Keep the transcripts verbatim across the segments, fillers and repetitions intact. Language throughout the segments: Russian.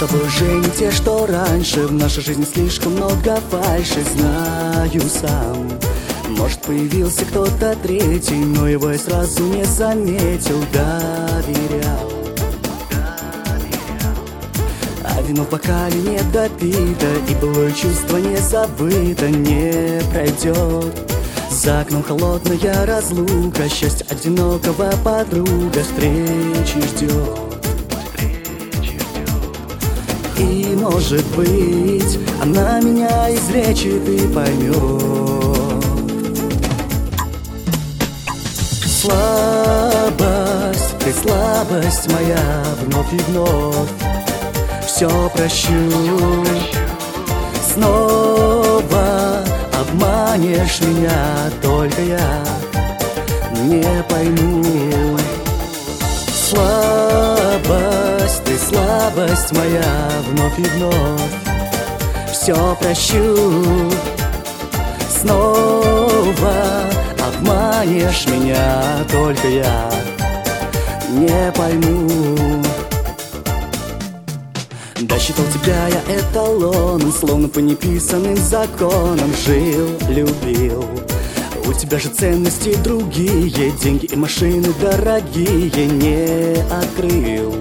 тобой уже не те, что раньше. В нашей жизни слишком много фальши, знаю сам. Может, появился кто-то третий, но его я сразу не заметил. Доверял, а вино в бокале не допито, и былое чувство не забыто, не пройдет. За окном холодная разлука, счастье одинокого подруга встречи ждет. И, может быть, она меня излечит и поймет. Слабость, ты слабость моя, вновь и вновь все прощу. Снова обманешь меня, только я не пойму. Слабость, ты слабость моя, вновь и вновь все прощу. Снова обманешь меня, только я не пойму. Да, считал тебя я эталоном, словно по неписанным законам жил, любил. У тебя же ценности другие, деньги и машины дорогие не открыл.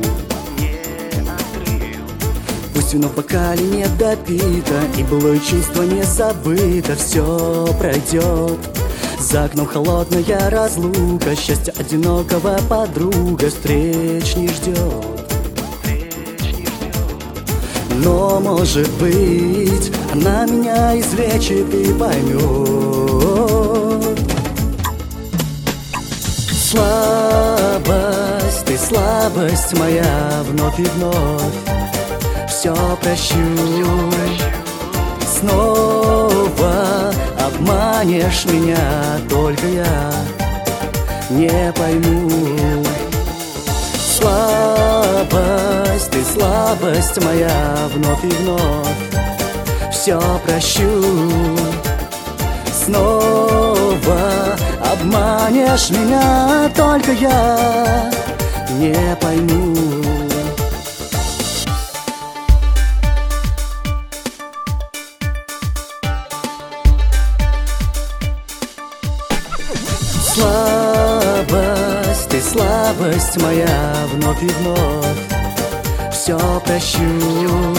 Пусть вино в бокале не допито, и былое чувство не забыто, все пройдет. За окном холодная разлука, счастье одинокого подруга встреч не ждет. Но, может быть, она меня излечит и поймет. Слабость, ты слабость моя, вновь и вновь все прощу. Снова обманешь меня, только я не пойму. Слабость, ты слабость моя, вновь и вновь все прощу. Снова обманешь меня, только я не пойму. Слабость, ты слабость моя, вновь и вновь все прощу.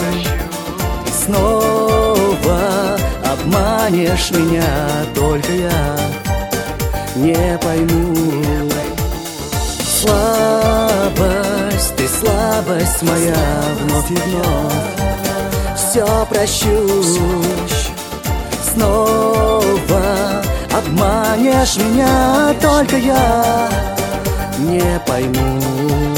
Снова обманешь меня, только я не пойму. Слабость, ты слабость моя, вновь и вновь все прощу. Снова обманешь меня, только я не пойму.